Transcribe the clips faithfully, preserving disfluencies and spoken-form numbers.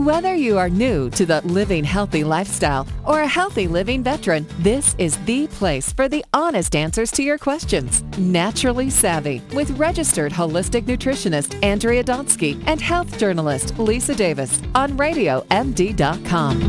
Whether you are new to the living healthy lifestyle or a healthy living veteran, this is the place for the honest answers to your questions. Naturally Savvy with registered holistic nutritionist Andrea Donsky and health journalist Lisa Davis on radio m d dot com.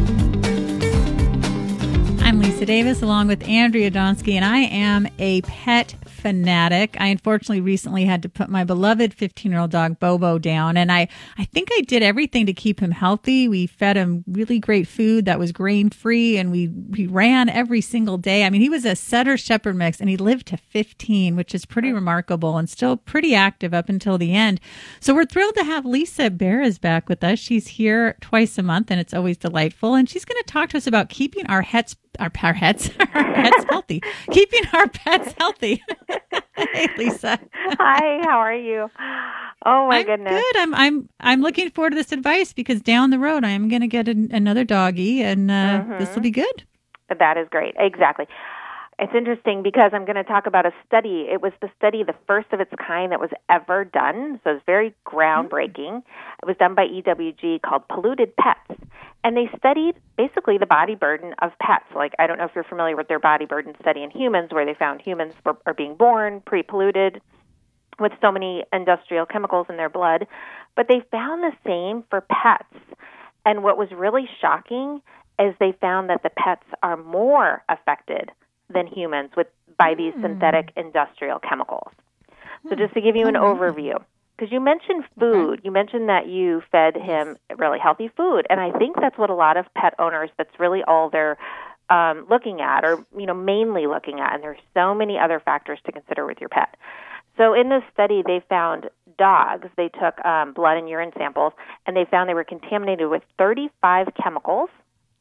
I'm Lisa Davis along with Andrea Donsky, and I am a pet fanatic. I unfortunately recently had to put my beloved fifteen-year-old dog Bobo down, and I, I think I did everything to keep him healthy. We fed him really great food that was grain-free, and we, we ran every single day. I mean, he was a setter shepherd mix, and he lived to fifteen, which is pretty remarkable and still pretty active up until the end. So we're thrilled to have Lisa Beres back with us. She's here twice a month, and it's always delightful, and she's going to talk to us about keeping our pets Our, our pets, our pets healthy. Keeping our pets healthy. Hey, Lisa. Hi, how are you? Oh my I'm goodness. Good. I'm I'm I'm looking forward to this advice because down the road I am going to get an, another doggy, and uh, mm-hmm. this will be good. That is great. Exactly. It's interesting because I'm going to talk about a study. It was the study, the first of its kind that was ever done. So it's very groundbreaking. Mm-hmm. It was done by E W G called Polluted Pets. And they studied basically the body burden of pets. Like, I don't know if you're familiar with their body burden study in humans, where they found humans were, are being born pre-polluted with so many industrial chemicals in their blood. But they found the same for pets. And what was really shocking is they found that the pets are more affected than humans with by these mm. synthetic industrial chemicals. So just to give you an oh, overview, because you mentioned food, okay. you mentioned that you fed him really healthy food, and I think that's what a lot of pet owners, that's really all they're um, looking at, or you know, mainly looking at, and there's so many other factors to consider with your pet. So in this study, they found dogs, they took um, blood and urine samples, and they found they were contaminated with thirty-five chemicals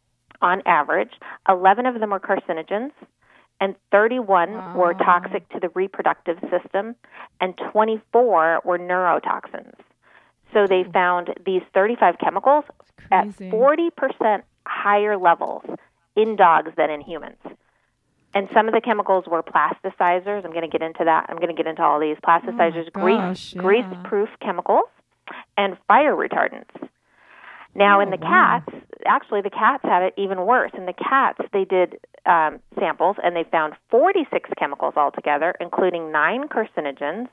on average. eleven of them were carcinogens, and thirty-one wow. were toxic to the reproductive system, and twenty-four were neurotoxins. So they found these thirty-five chemicals at forty percent higher levels in dogs than in humans. And some of the chemicals were plasticizers. I'm going to get into that. I'm going to get into all these. Plasticizers, oh gosh, grease, yeah. grease-proof chemicals, and fire retardants. Now, oh, in the wow. cats, actually, the cats had it even worse. In the cats, they did um, samples, and they found forty-six chemicals altogether, including nine carcinogens,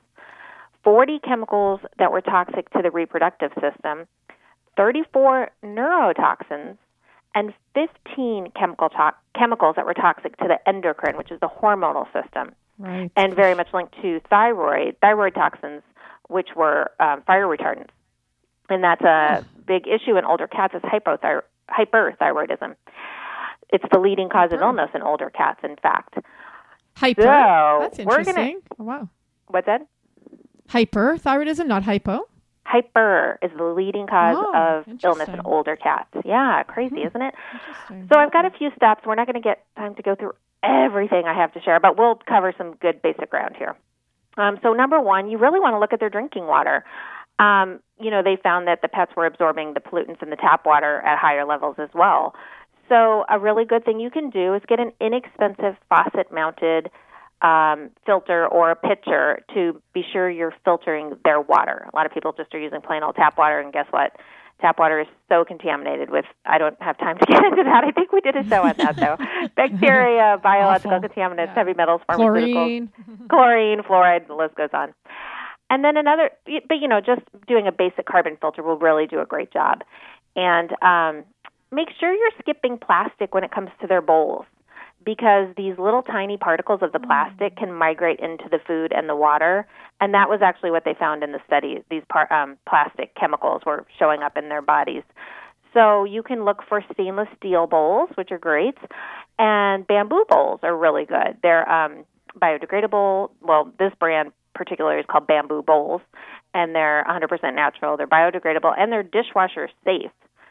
forty chemicals that were toxic to the reproductive system, thirty-four neurotoxins, and fifteen chemical to- chemicals that were toxic to the endocrine, which is the hormonal system, right. and very much linked to thyroid, thyroid toxins, which were um, fire retardants. And that's a big issue in older cats is hypothyro- hyperthyroidism. It's the leading cause of illness in older cats, in fact. Hyper? So that's interesting. Gonna, oh, wow. What's that? Hyperthyroidism, not hypo? Hyper is the leading cause oh, of illness in older cats. Yeah, crazy, isn't it? Interesting. So I've got a few steps. We're not going to get time to go through everything I have to share, but we'll cover some good basic ground here. Um, so number one, you really want to look at their drinking water. Um, you know, they found that the pets were absorbing the pollutants in the tap water at higher levels as well. So a really good thing you can do is get an inexpensive faucet-mounted um, filter or a pitcher to be sure you're filtering their water. A lot of people just are using plain old tap water, and guess what? Tap water is so contaminated with, I don't have time to get into that. I think we did a show on that, though. Bacteria, biological Awful. contaminants, yeah. heavy metals, pharmaceuticals, chlorine, chlorine, fluoride, the list goes on. And then another, but you know, just doing a basic carbon filter will really do a great job. And um, make sure you're skipping plastic when it comes to their bowls, because these little tiny particles of the plastic can migrate into the food and the water. And that was actually what they found in the study. These par- um, plastic chemicals were showing up in their bodies. So you can look for stainless steel bowls, which are great, and bamboo bowls are really good. They're um, biodegradable. Well, this brand particularly is called Bamboo Bowls, and they're one hundred percent natural. They're biodegradable, and they're dishwasher safe.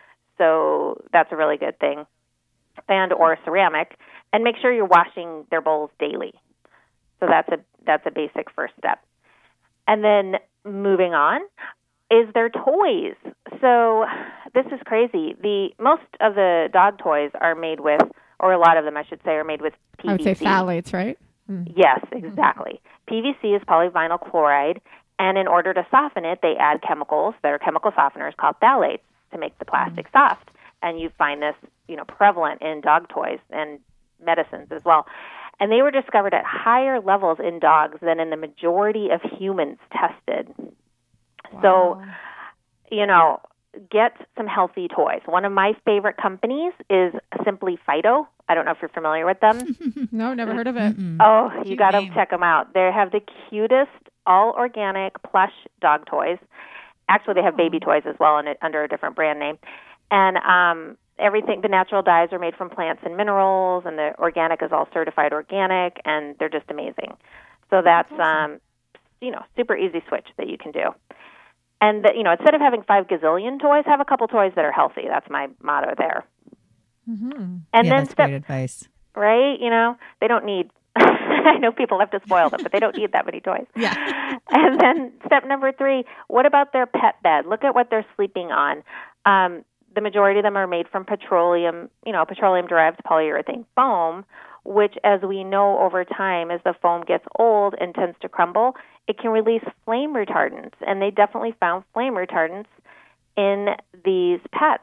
So that's a really good thing. And or ceramic, and make sure you're washing their bowls daily. So that's a that's a basic first step. And then moving on is their toys. So this is crazy. The most of the dog toys are made with, or a lot of them, I should say, are made with P V C. I would say phthalates, right? Mm. Yes, exactly. Mm-hmm. P V C is polyvinyl chloride, and in order to soften it, they add chemicals that are chemical softeners called phthalates. to make the plastic mm-hmm. soft. And you find this, you know, prevalent in dog toys and medicines as well. And they were discovered at higher levels in dogs than in the majority of humans tested. Wow. So, you know, get some healthy toys. One of my favorite companies is Simply Fido. I don't know if you're familiar with them. No, never heard of it. Mm-mm. Oh, you got to check them out. They have the cutest, all-organic plush dog toys. Actually, they have baby toys as well in it, under a different brand name. And um, everything, the natural dyes are made from plants and minerals, and the organic is all certified organic, and they're just amazing. So that's, that's awesome. um, you know, super easy switch that you can do. And, the, you know, instead of having five gazillion toys, have a couple toys that are healthy. That's my motto there. Mm-hmm. And yeah, then that's step, great advice. Right? You know, they don't need, I know people have to spoil them, but they don't need that many toys. Yeah. And then step number three, what about their pet bed? Look at what they're sleeping on. Um, the majority of them are made from petroleum, you know, petroleum-derived polyurethane foam, which, as we know over time, as the foam gets old and tends to crumble, it can release flame retardants. And they definitely found flame retardants in these pets.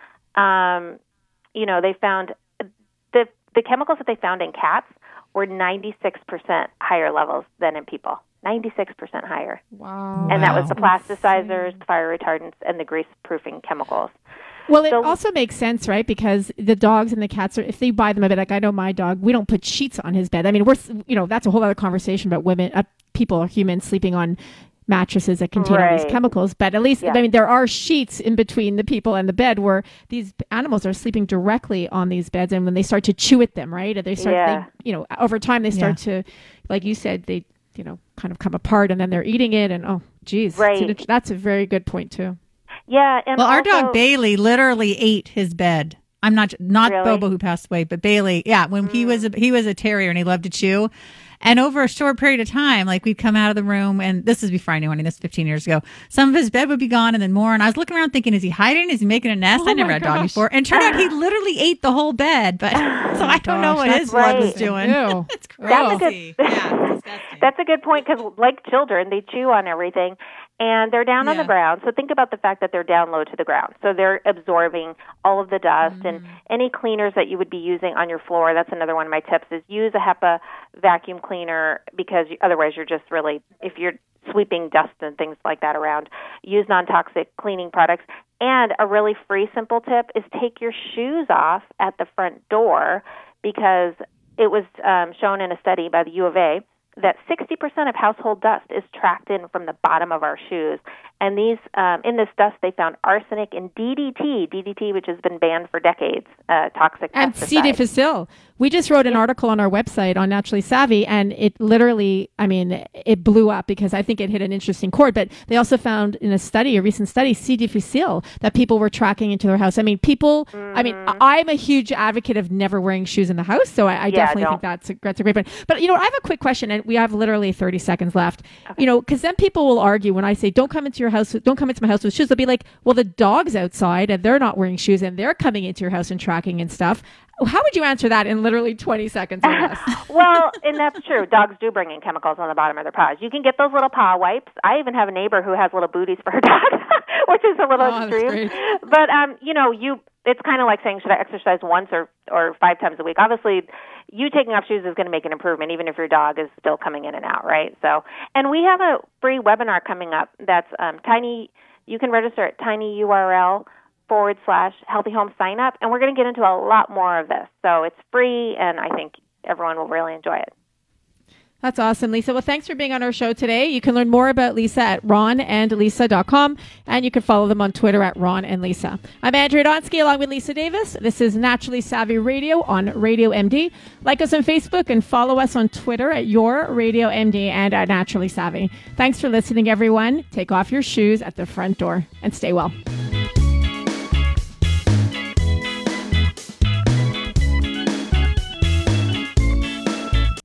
Um, you know, they found the the chemicals that they found in cats were ninety-six percent higher levels than in people. ninety-six percent higher. Wow. And that was the That's plasticizers, insane. the fire retardants, and the grease-proofing chemicals. Well, it So- also makes sense, right? Because the dogs and the cats are, if they buy them a bed, like I know my dog, we don't put sheets on his bed. I mean, we're, you know, that's a whole other conversation about women, uh, people or humans sleeping on mattresses that contain all these Right. chemicals. But at least, Yeah. I mean, there are sheets in between the people and the bed where these animals are sleeping directly on these beds. And when they start to chew at them, right? And they start, Yeah. they, you know, over time they start to, like you said, they, you know, kind of come apart and then they're eating it. And, oh, geez. Right. So that's a very good point, too. Yeah, and Well, our also, dog Bailey literally ate his bed. I'm not not Really? Bobo who passed away, but Bailey. Yeah, when mm. he was a, he was a terrier and he loved to chew. And over a short period of time, like we'd come out of the room, and this is before I knew any, this fifteen years ago, some of his bed would be gone and then more. And I was looking around thinking, is he hiding? Is he making a nest? Oh I never my had a dog gosh. before. And turned out he literally ate the whole bed. But so I don't know gosh, what that's his blood was right. doing. Ew. It's That's a crazy. good- Yeah, it's disgusting. That's a good point because, like children, they chew on everything, and they're down on Yeah. the ground. So think about the fact that they're down low to the ground. So they're absorbing all of the dust Mm-hmm. and any cleaners that you would be using on your floor. That's another one of my tips: is use a HEPA vacuum cleaner, because you, otherwise you're just really, if you're sweeping dust and things like that around, use non-toxic cleaning products. And a really free, simple tip is take your shoes off at the front door, because it was um, shown in a study by the U of A that sixty percent of household dust is tracked in from the bottom of our shoes. And these, um, in this dust, they found arsenic and D D T, D D T, which has been banned for decades, uh, toxic And pesticide. C. difficile. We just wrote an article on our website on Naturally Savvy, and it literally, I mean, it blew up because I think it hit an interesting chord. But they also found in a study, a recent study, C. difficile, that people were tracking into their house. I mean, people, Mm-hmm. I mean, I- I'm a huge advocate of never wearing shoes in the house. So I, I Yeah, definitely don't. think that's a, that's a great point. But, you know, I have a quick question, and we have literally thirty seconds left. You know, because then people will argue when I say, don't come into your house, don't come into my house with shoes. They'll be like, well, the dog's outside and they're not wearing shoes and they're coming into your house and tracking and stuff. How would you answer that in literally twenty seconds or less? Well, and that's true. Dogs do bring in chemicals on the bottom of their paws. You can get those little paw wipes. I even have a neighbor who has little booties for her dog, which is a little Oh, that's extreme. great. But um, you know, you it's kind of like saying, should I exercise once or or five times a week? Obviously, you taking off shoes is going to make an improvement, even if your dog is still coming in and out, right? So, and we have a free webinar coming up. That's um, tiny. You can register at tinyurl forward slash healthy home sign up, and we're going to get into a lot more of this. So it's free, and I think everyone will really enjoy it. That's awesome, Lisa. Well, thanks for being on our show today. You can learn more about Lisa at ron and lisa dot com, and you can follow them on Twitter at Ron and Lisa. I'm Andrea Donsky along with Lisa Davis. This is Naturally Savvy Radio on Radio M D. Like us on Facebook and follow us on Twitter at Your Radio M D and at Naturally Savvy. Thanks for listening, everyone. Take off your shoes at the front door and stay well.